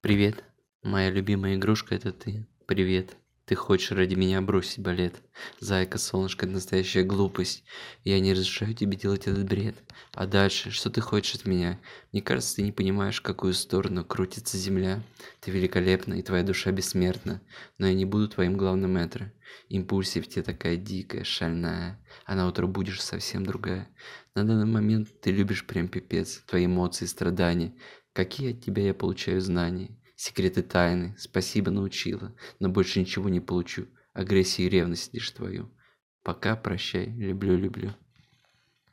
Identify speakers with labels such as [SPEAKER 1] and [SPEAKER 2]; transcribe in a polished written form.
[SPEAKER 1] Привет, моя любимая игрушка это ты. Привет, ты хочешь ради меня бросить балет. Зайка, солнышко, это настоящая глупость. Я не разрешаю тебе делать этот бред. А дальше, что ты хочешь от меня? Мне кажется, ты не понимаешь, в какую сторону крутится земля. Ты великолепна, и твоя душа бессмертна. Но я не буду твоим главным метро. Импульсив тебе такая дикая, шальная. А на утро будешь совсем другая. На данный момент ты любишь прям пипец. Твои эмоции, страдания. Какие от тебя я получаю знания? Секреты тайны, спасибо научила, но больше ничего не получу. Агрессию и ревность лишь твою. Пока, прощай, люблю, люблю.